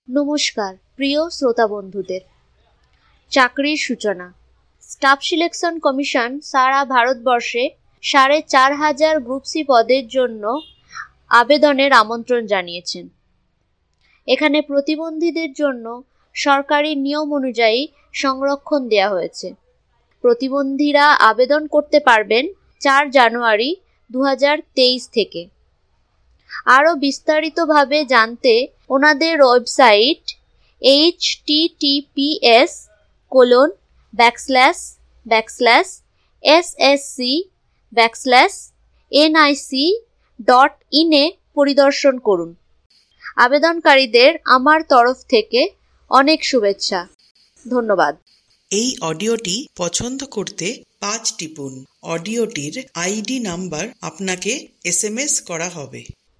নমস্কার প্রিয় শ্রোতা বন্ধুদের। চাকরির সূচনা। স্টাফ সিলেকশন কমিশন সারা ভারতবর্ষে ৪,৫০০ গ্রুপ সি পদের জন্য আবেদনের আমন্ত্রণ জানিয়েছেন। এখানে প্রতিবন্ধীদের জন্য সরকারি নিয়ম অনুযায়ী সংরক্ষণ দেওয়া হয়েছে। প্রতিবন্ধীরা আবেদন করতে পারবেন ৪ জানুয়ারি ২০২৩ থেকে। আরও বিস্তারিতভাবে জানতে ওনাদের ওয়েবসাইট https://ssc/nic.in পরিদর্শন করুন। আবেদনকারীদের আমার তরফ থেকে অনেক শুভেচ্ছা। ধন্যবাদ। এই অডিওটি পছন্দ করতে 5 টিপুন। অডিওটির আইডি নাম্বার আপনাকে SMS করা হবে।